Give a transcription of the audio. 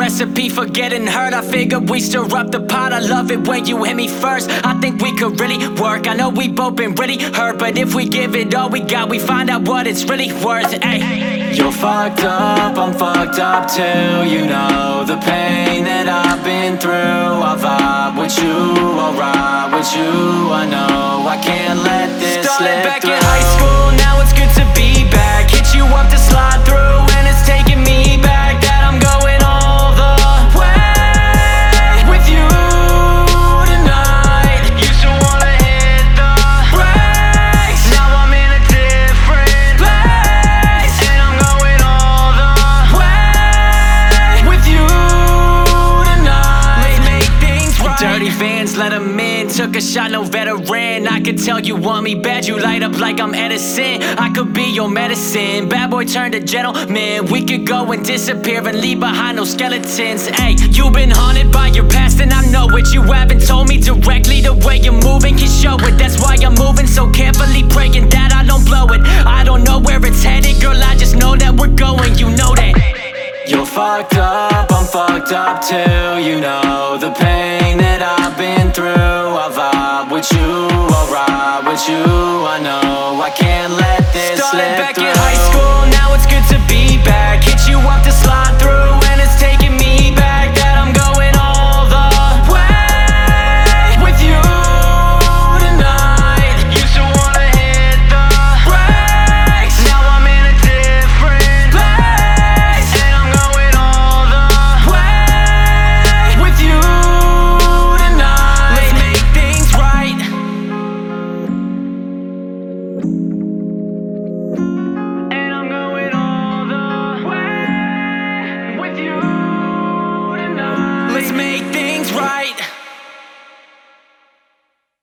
recipe for getting hurt. I figured we stir up the pot. I love it when you hit me first. I think we could really work. I know we both been really hurt, but if we give it all we got, we find out what it's really worth. Ay. You're fucked up, I'm fucked up too. You know the pain that I've been through. I vibe with you, I'll ride with you. I know I can't let this Started slip back through. in high school, now it's good to be back. Hit you up to slide through, and it's taking me back. That I'm going all the way with you tonight. Used to wanna hit the brakes, now I'm in a different place, and I'm going all the way with you tonight. Let's make things right. Dirty Vans, let 'em in. Took a shot, no veteran. I could tell you want me bad. You light up like I'm Edison. I could be your medicine. Bad boy turned to gentleman. We could go and disappear and leave behind no skeletons. Hey, you've been haunted by your past, and I know it. You haven't told me directly. The way you're moving can show it. That's why I'm moving so carefully, praying that I don't blow it. I don't know where it's headed, girl. I just know that we're going. You know that. You're fucked up, I'm fucked up too. You know the pain that I've been through. I vibe with you, I'll ride with you. I know I can't let this Started slip back through. in high school, now it's good to